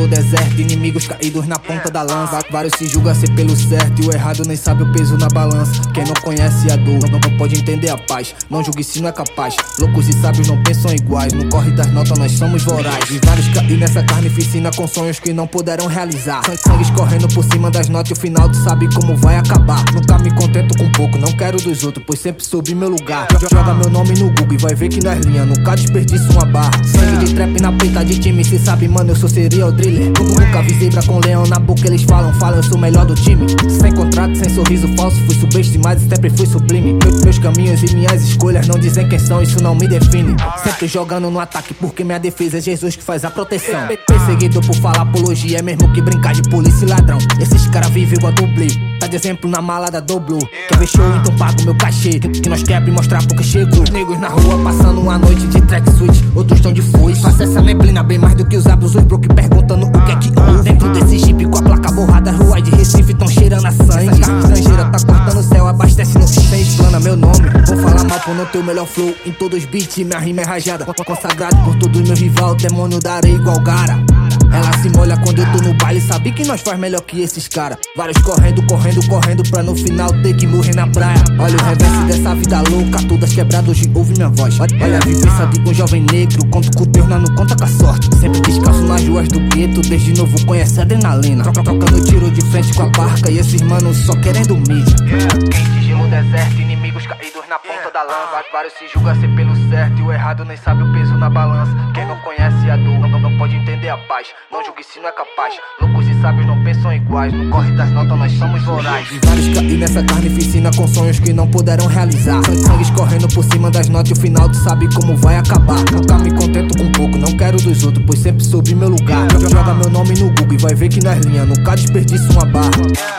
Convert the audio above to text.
gelo deserto, inimigos caídos na ponta da lança. Vários se julgam ser pelo certo e o errado nem sabe o peso na balança. Quem não conhece a dor não pode entender a paz. Não julgue se não é capaz. Loucos e sábios não pensam iguais. No corre das notas nós somos vorazes. E vários caíram nessa carnificina com sonhos que não puderam realizar. Sangue escorrendo por cima das notas e o final tu sabe como vai acabar. Nunca me contento com pouco, não quero dos outros, pois sempre soube meu lugar. Joga meu nome no Google e vai ver que nós linha, nunca desperdiço uma barra. Sangue de trap na peita de time, cê sabe mano, eu sou serial driller. Nunca vi zebra com leão na boca, eles falam, eu sou o melhor do time. Sem contrato, sem sorriso falso, fui subestimado e sempre fui sublime. Meus caminhos e minhas escolhas não dizem quem são, isso não me define. Sempre jogando no ataque porque minha defesa é Jesus que faz a proteção. Perseguido por falar apologia, é mesmo que brincar de polícia e ladrão. Esses caras vivem igual dublê, tá de exemplo na mala da Doblo. Quer ver show, então paga o meu cachê, que nós quebra e mostrar porque chegou. Os negros na rua passando uma noite de track switch, outros tão de foice. Faça essa neblina bem mais do que os abos, os broke perguntando o que é que houve. Dentro desse jeep com a placa borrada, rua de Recife tão cheirando a sangue. Essa carne estrangeira tá cortando o céu, abastece no sistema, explana meu nome. Vou falar mal por não ter o melhor flow em todos os beats, minha rima é rajada. Consagrado por todos meus rival, demônio da areia igual Gara. Ela se molha quando eu tô no baile, sabe que nós faz melhor que esses cara. Vários correndo pra no final ter que morrer na praia. Olha o reverso dessa vida louca, todas quebradas hoje ouve minha voz. Olha a vivência de um jovem negro, conto com Deus, não conta com a sorte. Sempre descalço nas ruas do gueto, desde novo conhece a adrenalina. Trocando tiro de frente com a barca e esses manos só querendo mídia. Quente gelo deserto, inimigos caídos na ponta da lança. Vários se julgam ser pelo certo e o errado nem sabe o peso na balança. Quem não conhece a dor não pode entender a paz. Não julgue se não é capaz. Loucos e sábios não pensam iguais. No corre das notas nós somos vorazes. E vários caíram nessa carnificina com sonhos que não puderam realizar. Sangue escorrendo por cima das notas e o final tu sabe como vai acabar. Nunca me contento com pouco, não quero dos outros, pois sempre soube meu lugar. Joga meu nome no Google e vai ver que nós linha, nunca desperdiço uma barra.